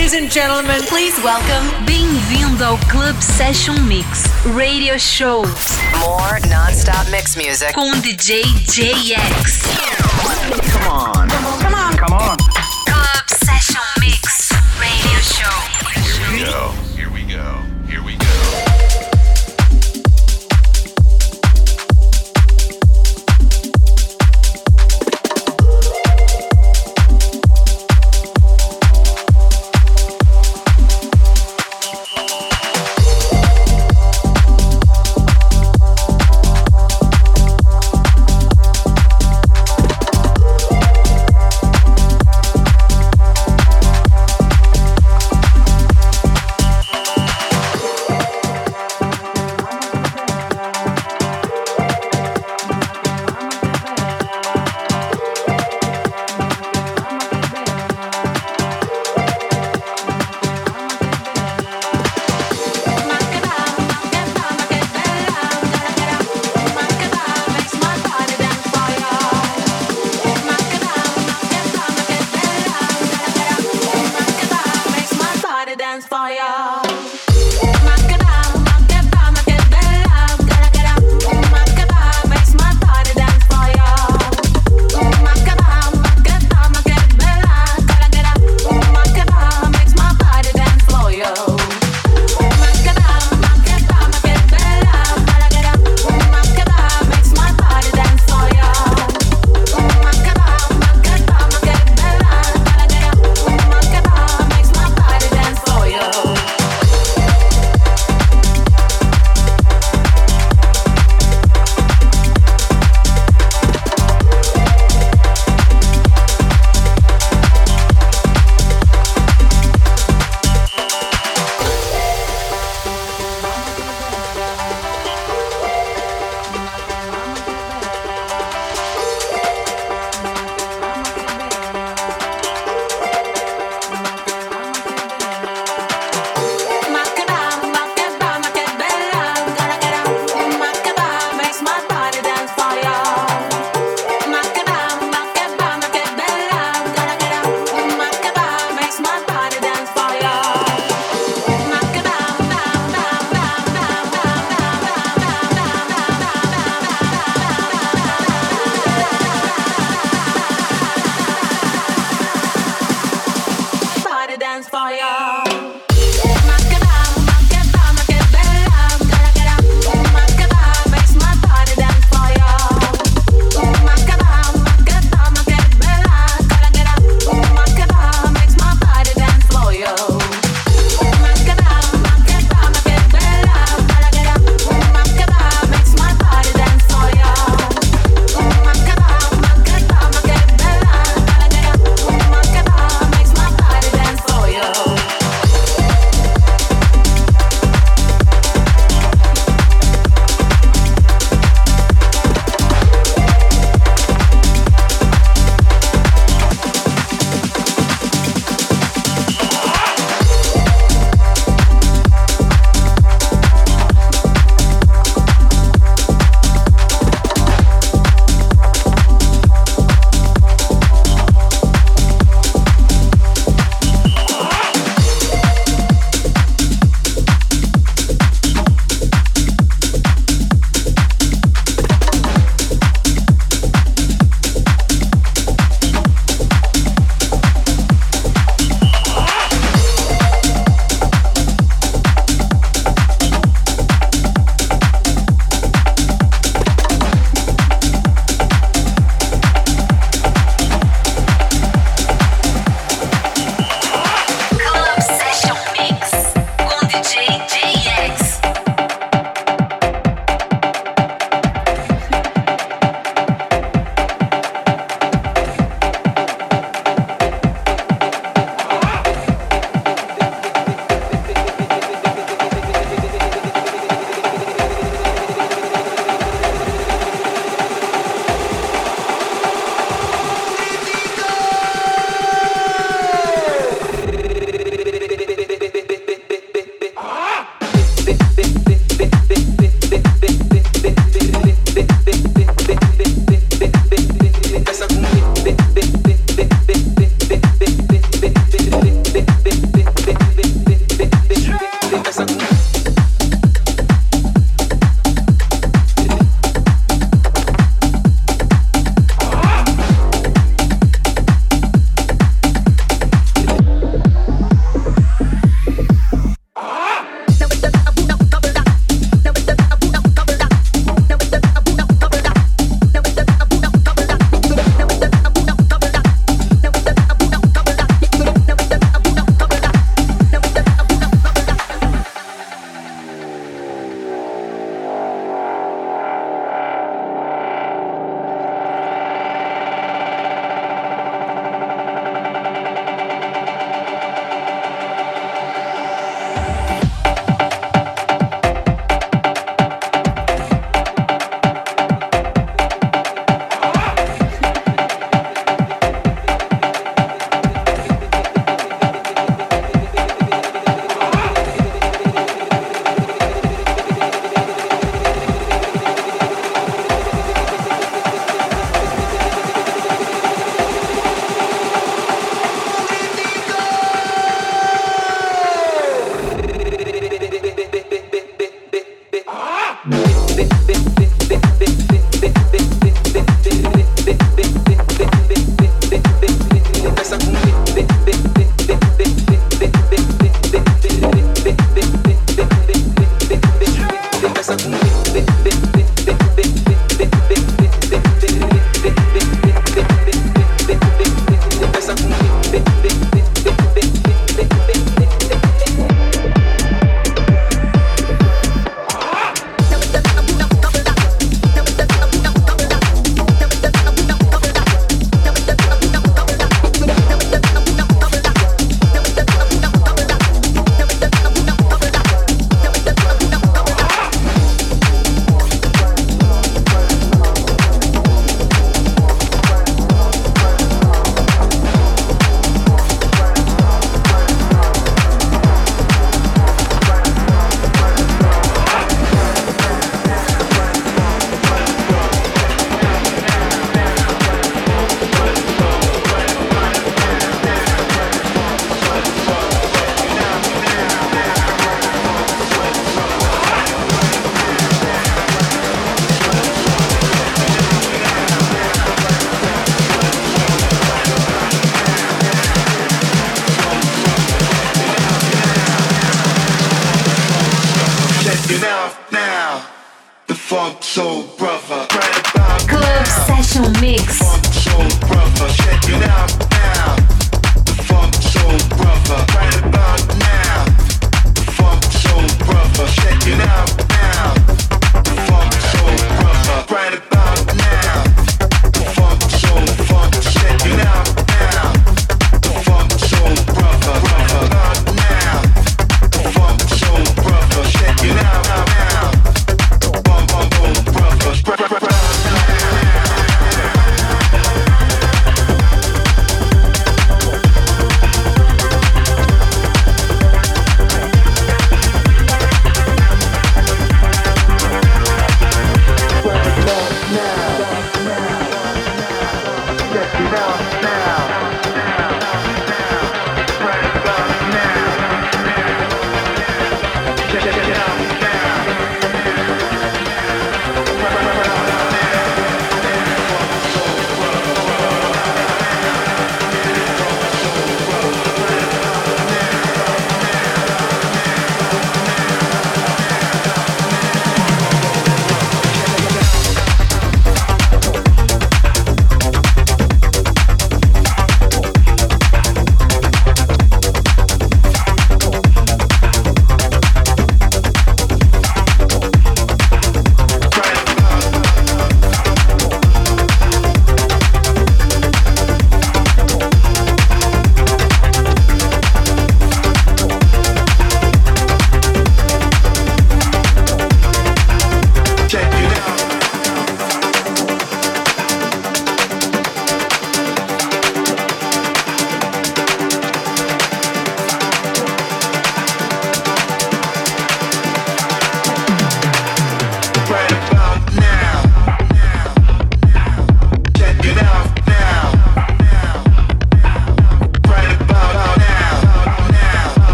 Ladies and gentlemen, please welcome. Bem-vindo ao Club Session Mix Radio Show. More non-stop mix music com DJ JX. Come on. Come on. Come on. Club Session Mix Radio Show. Here we go. Here we go. Here we go. funk soul brother. Right about Club now. Session Mix. Funk soul brother. Check it out now. The funk soul brother. Right about now. The funk soul brother. Check it out now. The funk soul brother. Right about now. The funk soul funk. Check it out now. The funk soul brother. Right about now. The funk soul brother. Check it out now. The funk soul brother.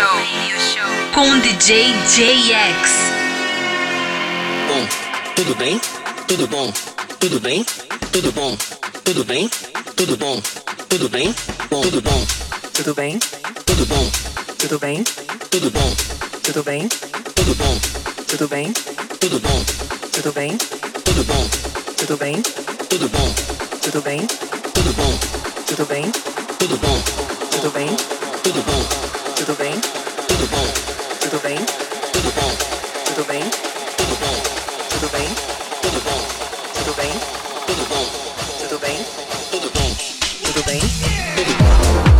com DJ JX. Bom, tudo bem? Tudo bom? Tudo bem? Tudo bom? Tudo bem? Tudo bom? Tudo bem? Bom, tudo bom? Tudo bem? Tudo bom? Tudo bem? Tudo bom? Tudo bem? Tudo bom? Tudo bem? Tudo bom? Tudo bem? Tudo bom? Tudo bem? Tudo bom? Tudo bem? Tudo bom? Tudo bem? Tudo bom? Tudo bem? Tudo bom? Tudo bem? Tudo bom? Tudo bem? Tudo bom? Tudo bem? Tudo bom? Tudo bem? Tudo bom? Tudo bem? Tudo bom? Tudo bem? Tudo bom? Tudo bem? Tudo bom?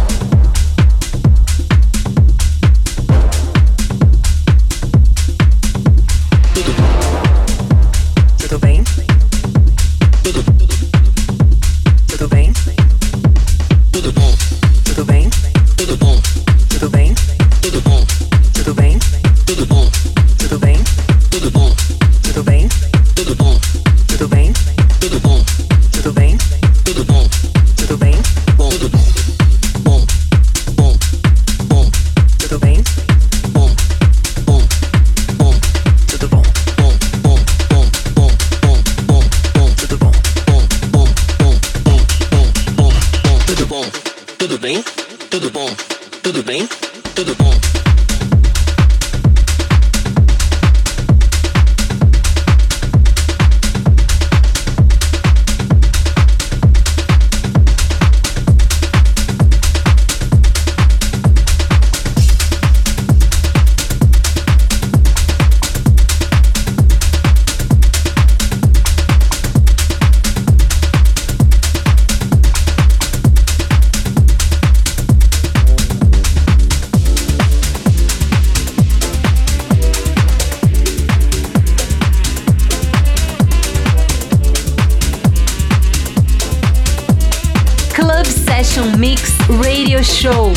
Tudo bem? Tudo bem? Tudo bom? Tudo bem? Tudo bom? Tudo bem? Tudo bom? Tudo bem? Tudo bom? Tudo bem? Tudo bom? Tudo bem? Tudo bom? Tudo bem? Tudo bom? Tudo bem? Tudo bom? Tudo bem? Bom, tudo bom? Bom, bom, bom, Tudo bem? bom, bom, bom, Tudo bom? bom, bom, bom, bom, bom, bom, bom, Tudo bom? bom, bom, bom, bom, bom, bom, bom, tudo bom? Tudo bem? Tudo bom? Tudo bem? Tudo bom? Club Session Mix Radio Show.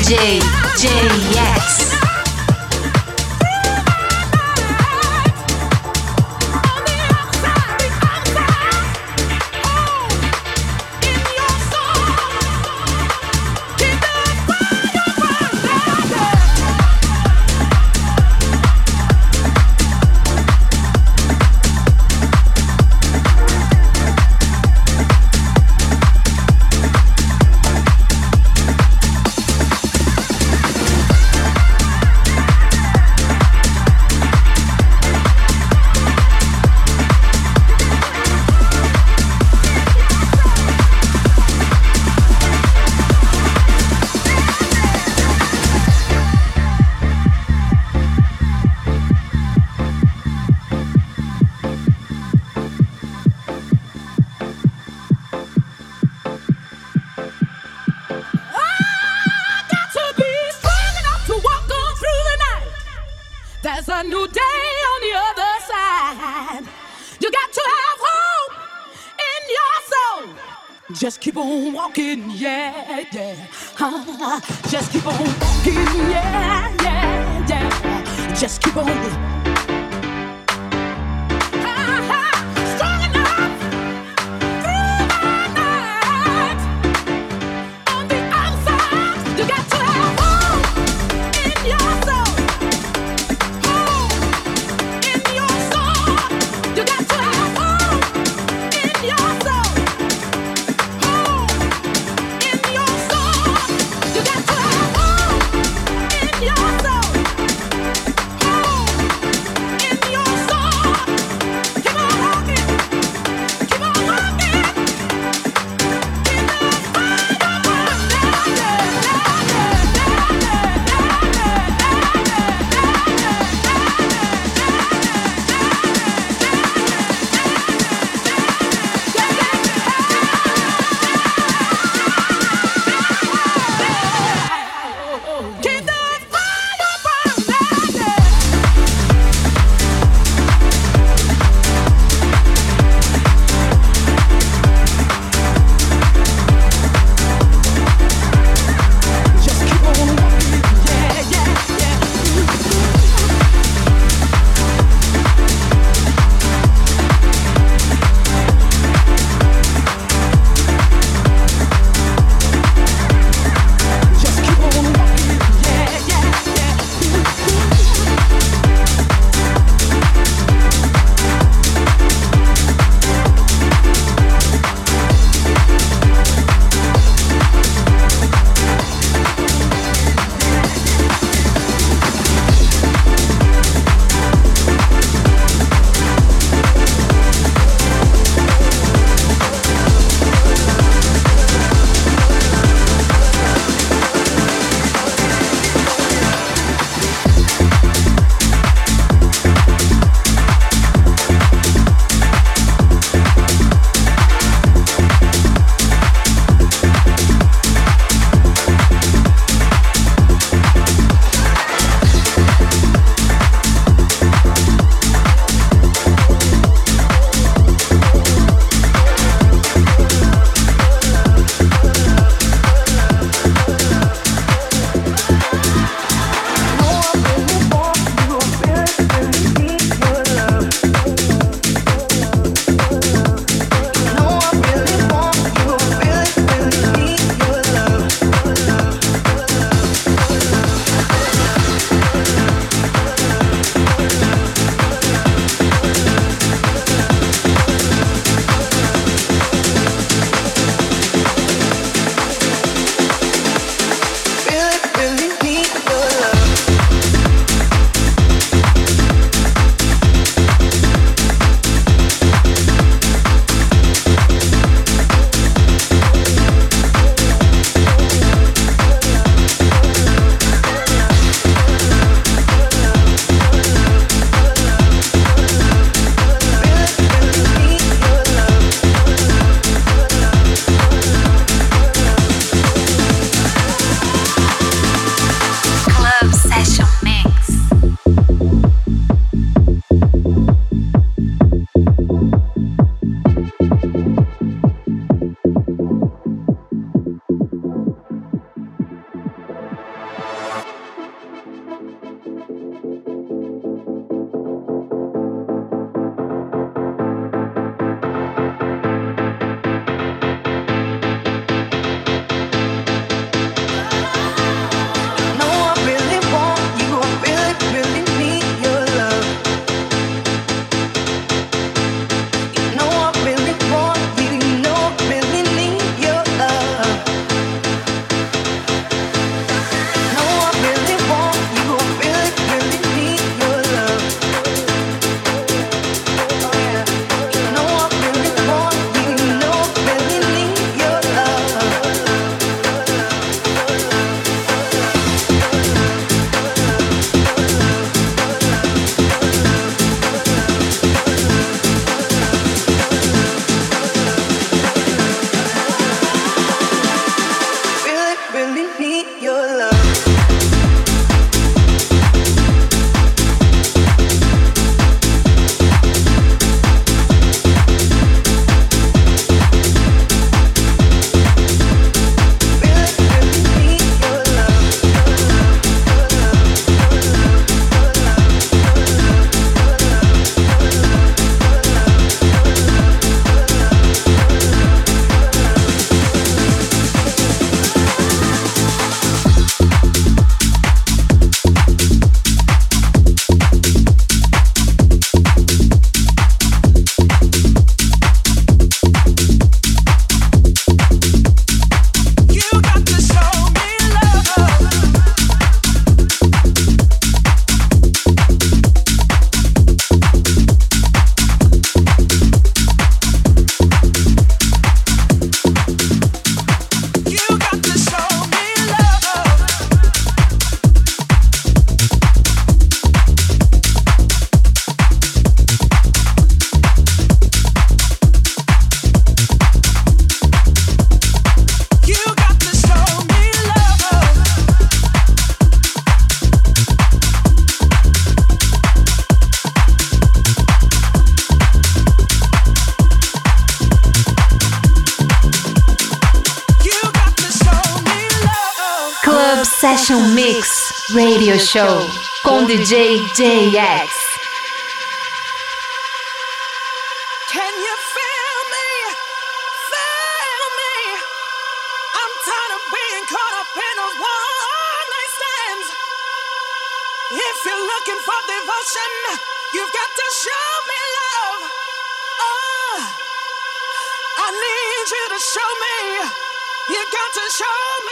DJ JX. There's a new day on the other side. You got to have hope in your soul. Just keep on walking, yeah, yeah. Just keep on walking, yeah, yeah, yeah. Just keep on. Strong enough through the night. On the other side, you got to have hope in your soul. Radio Show com DJ JX. Can you feel me? Feel me? I'm tired of being caught up in those one-night stands. If you're looking for devotion, you've got to show me love. Oh, I need you to show me. You got to show me.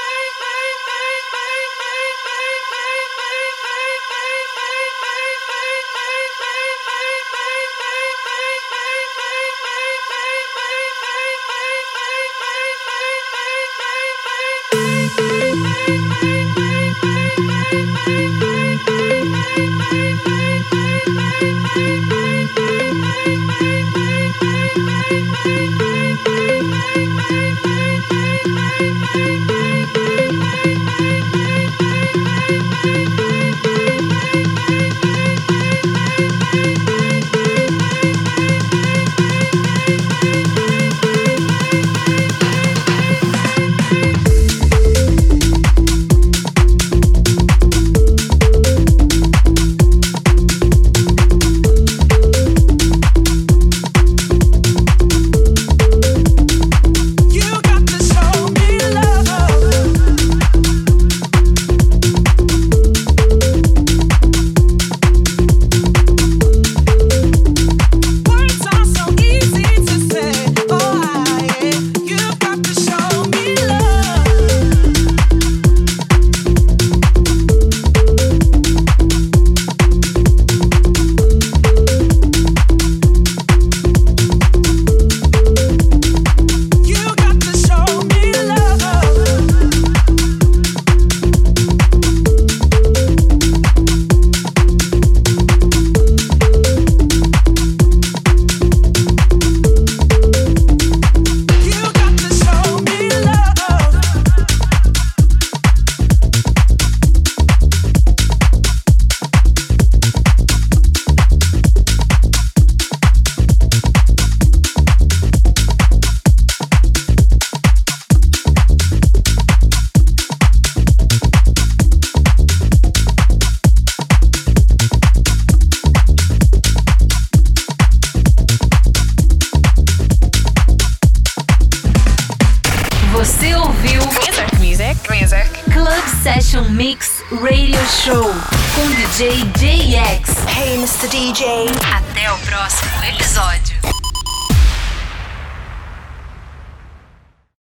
Você ouviu Music. Club Session Mix Radio Show com DJ JX. Hey, Mr. DJ. Até o próximo episódio.